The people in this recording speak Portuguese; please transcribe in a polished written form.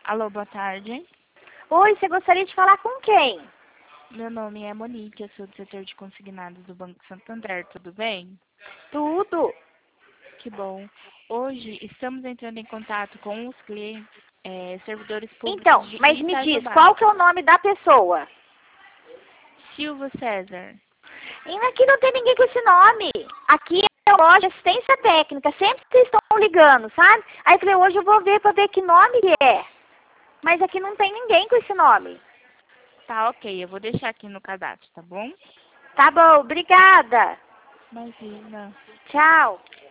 Alô, boa tarde. Oi, você gostaria de falar com quem? Meu nome é Monique, eu sou do setor de consignados do Banco Santander, tudo bem? Tudo. Que bom. Hoje estamos entrando em contato com os clientes, servidores públicos Então, de mas me diz, Itajubá. qual que é o nome da pessoa? Silvio César. E aqui não tem ninguém com esse nome. Aqui é a loja de assistência técnica, sempre vocês estão ligando, sabe? Aí eu falei, hoje eu vou ver pra ver que nome que é. Mas aqui não tem ninguém com esse nome. Tá, ok, eu vou deixar aqui no cadastro, tá bom? Tá bom, obrigada. Imagina. Tchau.